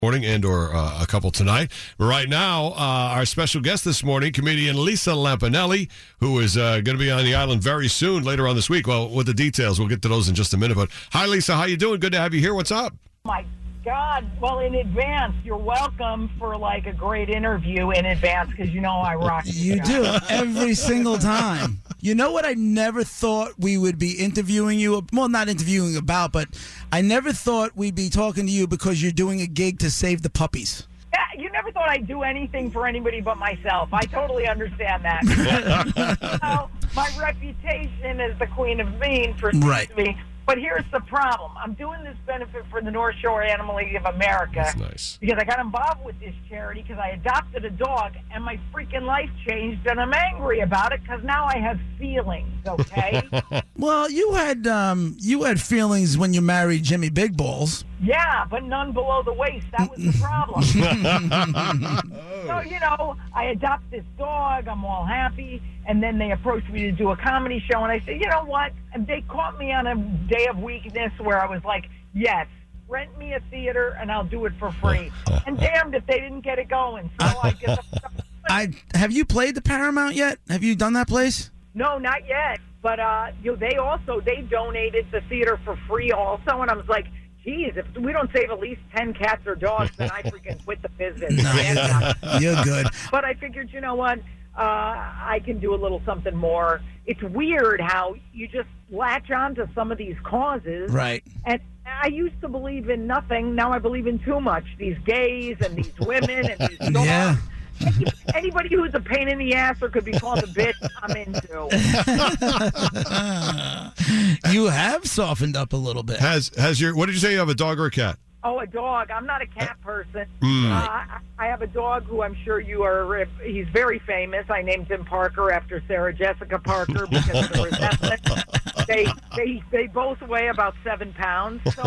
morning and or a couple tonight. But right now, our special guest this morning, comedian Lisa Lampanelli, who is going to be on the island very soon, later on this week. Well, with the details, we'll get to those in just a minute. But hi, Lisa. How you doing? Good to have you here. What's up? My God. Well, in advance, you're welcome for like a great interview in advance because you know I rock. You do every single time. You know what I never thought we would be interviewing you, well, not interviewing about, but I never thought we'd be talking to you because you're doing a gig to save the puppies. Yeah, you never thought I'd do anything for anybody but myself. I totally understand that. My reputation as the queen of mean precedes me. But here's the problem. I'm doing this benefit for the North Shore Animal League of America. That's nice. Because I got involved with this charity because I adopted a dog and my freaking life changed and I'm angry about it because now I have feelings, okay? Well, you had feelings when you married Jimmy Big Balls. Yeah, but none below the waist. That was the problem. So, you know, I adopt this dog. I'm all happy. And then they approached me to do a comedy show. And I said, you know what? And they caught me on a day of weakness where I was like, yes, rent me a theater and I'll do it for free. And damned if they didn't get it going. So I guess have you played the Paramount yet? Have you done that place? No, not yet. But they donated the theater for free also. And I was like, geez, if we don't save at least 10 cats or dogs, then I freaking quit the business. You're good. But I figured, you know what? I can do a little something more. It's weird how you just latch on to some of these causes. Right. And I used to believe in nothing. Now I believe in too much. These gays and these women and these dogs. Yeah. Anybody who's a pain in the ass or could be called a bitch, I'm into. You have softened up a little bit. What did you say? You have a dog or a cat? Oh, a dog. I'm not a cat person. I have a dog who I'm sure you are. He's very famous. I named him Parker after Sarah Jessica Parker because of the resentment. They both weigh about 7 pounds. So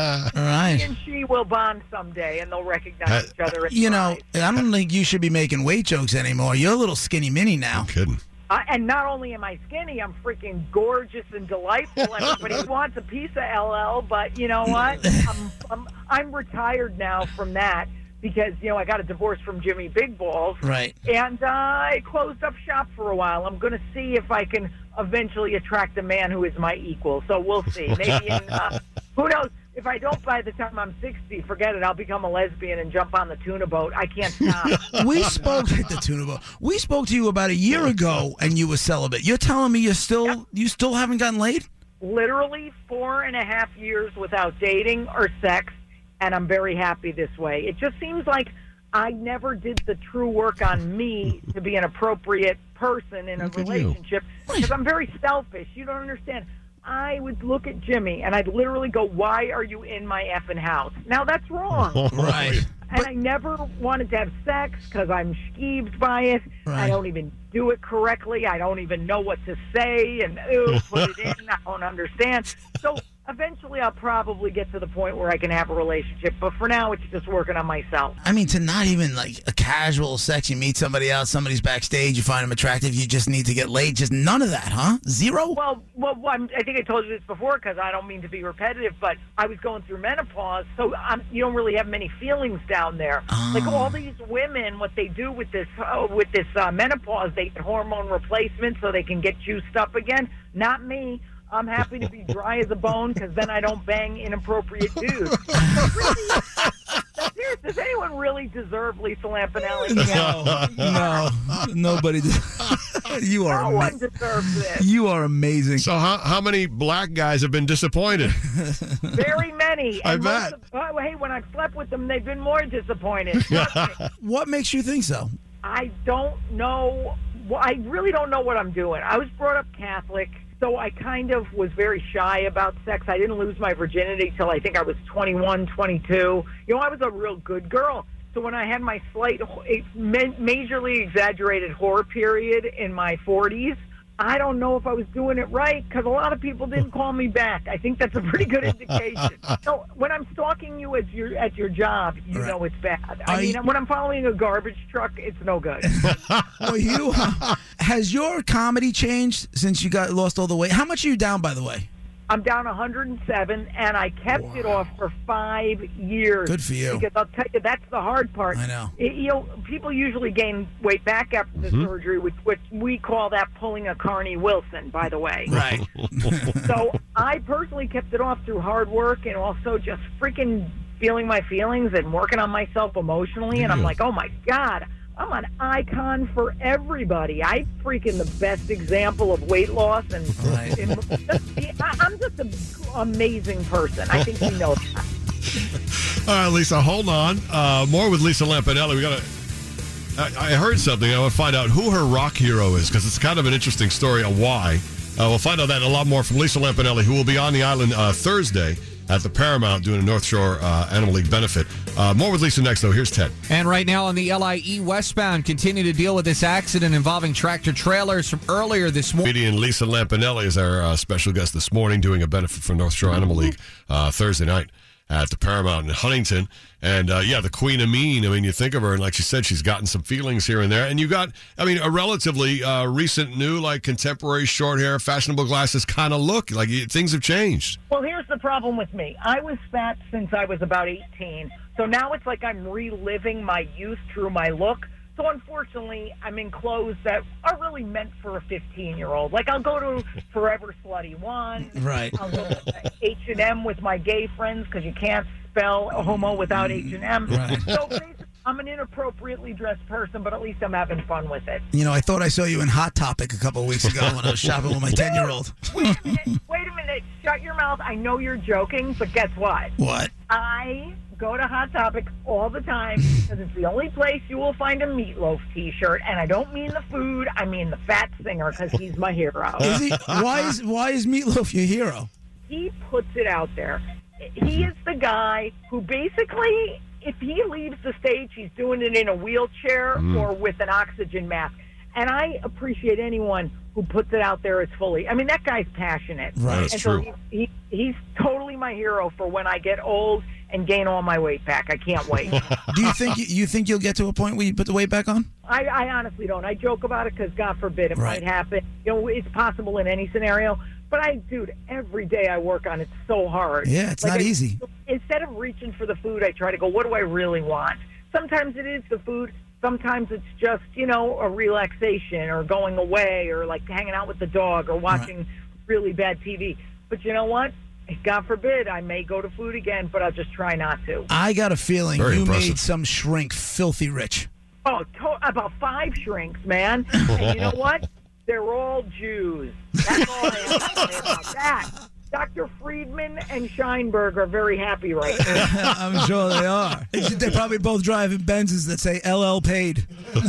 he and she will bond someday, and they'll recognize each other. You know, I don't think you should be making weight jokes anymore. You're a little skinny mini now. I'm kidding. And not only am I skinny, I'm freaking gorgeous and delightful. Everybody wants a piece of LL, but you know what? I'm retired now from that because, you know, I got a divorce from Jimmy Big Balls. Right. And I closed up shop for a while. I'm going to see if I can eventually attract a man who is my equal. So we'll see. Maybe who knows? If I don't by the time I'm 60, forget it. I'll become a lesbian and jump on the tuna boat. I can't stop. We spoke at the tuna boat. We spoke to you about a year ago, and you were celibate. You're telling me you still haven't gotten laid? Literally 4.5 years without dating or sex, and I'm very happy this way. It just seems like I never did the true work on me to be an appropriate person in a relationship because I'm very selfish. You don't understand. I would look at Jimmy and I'd literally go, why are you in my effing house? Now, that's wrong. Right. And I never wanted to have sex because I'm skeeved by it. Right. I don't even do it correctly. I don't even know what to say. And, put it in. I don't understand. So eventually I'll probably get to the point where I can have a relationship. But for now, it's just working on myself. I mean, to not even like a casual sex, you meet somebody else, somebody's backstage, you find them attractive, you just need to get laid. Just none of that, huh? Zero? Well, I think I told you this before because I don't mean to be repetitive, but I was going through menopause, so you don't really have many feelings down there. Like all these women, what they do with this menopause, they get hormone replacement so they can get juiced up again. Not me. I'm happy to be dry as a bone because then I don't bang inappropriate dudes. Seriously, does anyone really deserve Lisa Lampanelli? No, nobody does. You are no one deserves this. You are amazing. So how many black guys have been disappointed? Very many. I bet. Hey, when I've slept with them, they've been more disappointed. What makes you think so? I don't know. I really don't know what I'm doing. I was brought up Catholic. So I kind of was very shy about sex. I didn't lose my virginity till I think I was 21, 22. You know, I was a real good girl. So when I had my slight, majorly exaggerated whore period in my 40s, I don't know if I was doing it right because a lot of people didn't call me back. I think that's a pretty good indication. So when I'm stalking you at your job, you know it's bad. I mean, when I'm following a garbage truck, it's no good. Well, has your comedy changed since you lost all the weight? How much are you down, by the way? I'm down 107, and I kept it off for 5 years. Good for you. Because I'll tell you, that's the hard part. I know. People usually gain weight back after the surgery, which we call that pulling a Carney Wilson, by the way. Right. So I personally kept it off through hard work and also just freaking feeling my feelings and working on myself emotionally. And I'm like, oh, my God. I'm an icon for everybody. I'm freaking the best example of weight loss, and I'm just an amazing person. I think you know that. All right, Lisa, hold on. More with Lisa Lampanelli. I heard something. I want to find out who her rock hero is, because it's kind of an interesting story of why. We'll find out that and a lot more from Lisa Lampanelli, who will be on the island Thursday at the Paramount doing a North Shore Animal League benefit. More with Lisa next, though. Here's Ted. And right now on the LIE westbound, continue to deal with this accident involving tractor trailers from earlier this morning. Comedian Lisa Lampanelli is our special guest this morning, doing a benefit for North Shore Animal League Thursday night at the Paramount in Huntington. And, the Queen of Mean. I mean, you think of her, and like she said, she's gotten some feelings here and there. And you got, a relatively recent, new, contemporary short hair, fashionable glasses kind of look. Like, things have changed. Well, here's the problem with me. I was fat since I was about 18. So now it's like I'm reliving my youth through my look. So unfortunately, I'm in clothes that are really meant for a 15-year-old. Like, I'll go to Forever Slutty One. Right. I'll go to H&M with my gay friends because you can't spell homo without H&M. Right. So basically, I'm an inappropriately dressed person, but at least I'm having fun with it. I thought I saw you in Hot Topic a couple of weeks ago when I was shopping with my 10-year-old. Wait a minute. Shut your mouth. I know you're joking, but guess what? What? I go to Hot Topic all the time because it's the only place you will find a Meatloaf T-shirt, and I don't mean the food, I mean the fat singer, because he's my hero. Is he? Why is Meatloaf your hero? He puts it out there. He is the guy who basically, if he leaves the stage, he's doing it in a wheelchair or with an oxygen mask. And I appreciate anyone who puts it out there as fully. I mean, that guy's passionate. Right, that's and true. So he's totally my hero for when I get old and gain all my weight back. I can't wait. Do you think you'll get to a point where you put the weight back on? I honestly don't. I joke about it because, God forbid, it Right. might happen. It's possible in any scenario. But dude, every day I work on it so hard. Yeah, it's not easy. Instead of reaching for the food, I try to go, what do I really want? Sometimes it is the food. Sometimes it's just, a relaxation or going away or like hanging out with the dog or watching really bad TV. But you know what? God forbid, I may go to food again, but I'll just try not to. I got a feeling Very you impressive. made some shrink filthy rich. Oh, about 5 shrinks, man. And you know what? They're all Jews. That's all I have to say about that. Dr. Friedman and Scheinberg are very happy right now. I'm sure they are. They're probably both driving Benzes that say LL paid.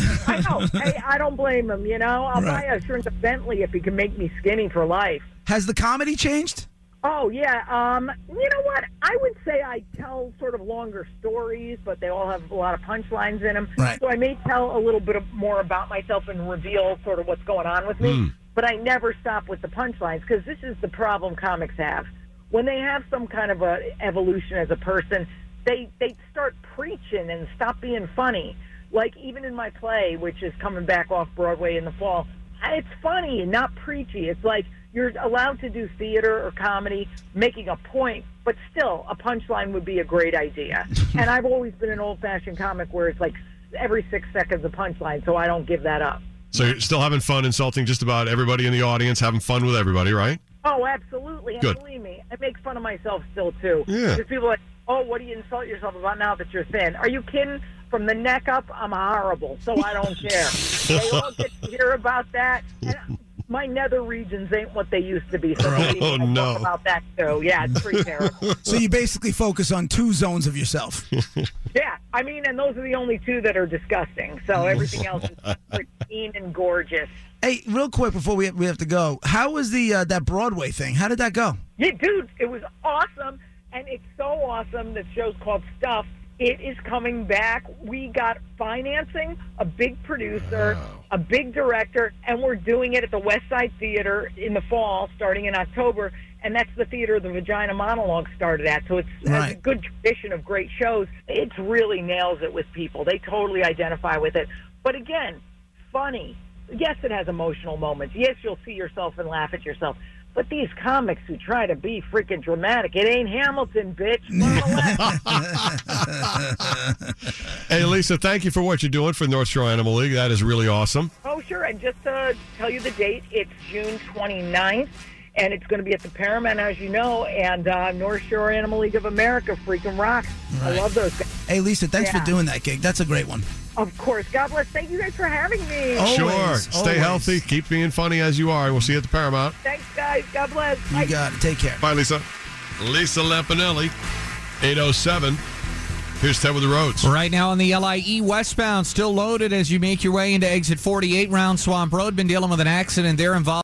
I know. Hey, I don't blame them, I'll buy a shrink a Bentley if he can make me skinny for life. Has the comedy changed? Oh, yeah. You know what? I would say I tell sort of longer stories, but they all have a lot of punchlines in them. Right. So I may tell a little bit more about myself and reveal sort of what's going on with me. But I never stop with the punchlines because this is the problem comics have. When they have some kind of a evolution as a person, they start preaching and stop being funny. Like even in my play, which is coming back off Broadway in the fall, it's funny and not preachy. It's like you're allowed to do theater or comedy, making a point, but still a punchline would be a great idea. And I've always been an old-fashioned comic where it's like every 6 seconds a punchline, so I don't give that up. So you're still having fun insulting just about everybody in the audience, having fun with everybody, right? Oh, absolutely. And Good. believe me, I make fun of myself still, too. Yeah. Because people are like, oh, what do you insult yourself about now that you're thin? Are you kidding? From the neck up, I'm horrible, so I don't care. They all get to hear about that. And my nether regions ain't what they used to be. So believe me, I no. talk about that, too. Yeah, it's pretty terrible. So you basically focus on 2 zones of yourself. Yeah, and those are the only 2 that are disgusting. So everything else is pristine and gorgeous. Hey, real quick before we have to go, how was the that Broadway thing? How did that go? Yeah, dude, it was awesome. And it's so awesome. The show's called Stuff. It is coming back. We got financing, a big producer, a big director, and we're doing it at the West Side Theater in the fall, starting in October. And that's the theater the Vagina Monologue started at. So it's has a good tradition of great shows. It really nails it with people. They totally identify with it. But again, funny. Yes, it has emotional moments. Yes, you'll see yourself and laugh at yourself. But these comics who try to be freaking dramatic, it ain't Hamilton, bitch. Hey, Lisa, thank you for what you're doing for North Shore Animal League. That is really awesome. Oh, sure. And just to tell you the date, it's June 29th, and it's going to be at the Paramount, as you know, and North Shore Animal League of America freaking rocks. Right. I love those guys. Hey, Lisa, thanks for doing that gig. That's a great one. Of course. God bless. Thank you guys for having me. Always, Sure. Stay always. healthy. Keep being funny as you are. And we'll see you at the Paramount. Thanks, guys. God bless. You got it. Take care. Bye, Lisa. Lisa Lampanelli, 807. Here's Ted with the roads. Right now on the LIE westbound, still loaded as you make your way into exit 48 round Swamp Road. Been dealing with an accident there involving